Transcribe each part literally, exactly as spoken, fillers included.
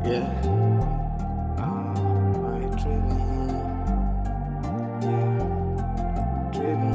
Yeah. Uh, why you tripping? Yeah. Tripping.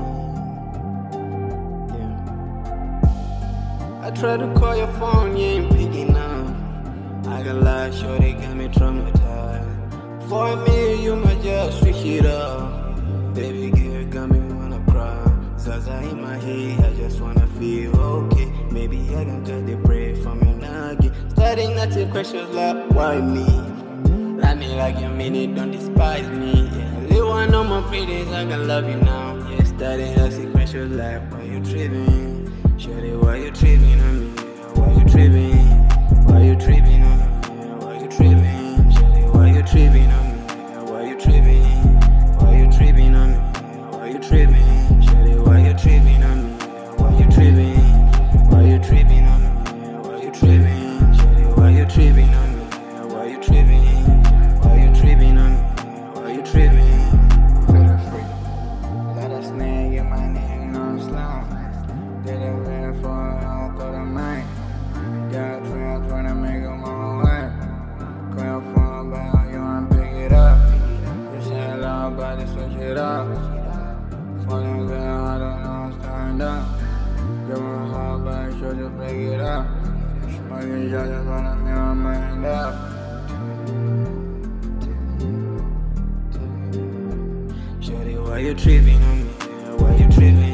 Yeah. I tried to call your phone, you ain't picking up. I got lie, shorty got me traumatized. For a minute, you might just switch it up. Baby girl got me wanna cry. Zaza in my head, I just wanna feel okay. Maybe I can cut the break from your nugget. Starting not to questions like, why me? Love me like you mean it, don't despise me. Yeah, little one on my pretties, I can love you now. Yeah, starting asking questions like, why you tripping? Shorty, why you tripping on me? Why you tripping? Why you tripping on me? Why you tripping? Shorty, why you tripping on me? Why you tripping? Why you tripping on me? Why you tripping? Shorty, why you tripping on me? Why you tripping? Why you tripping on me? Why you tripping? Shorty, why you tripping on me? Why you tripping? Why you tripping on me? Why you tripping? Feel free. Got a snag in my neck and I'm slow. Did it red for I thought I might. Got trail trying to make them all way. Call for a bell, you wanna pick it up. You say love, but they switch it up. Falling good, I don't know, stand up. Give her a heart, but should you break it up? Smoking shots in front of me, I'm end up. Shorty, why you tripping on me? Why you tripping?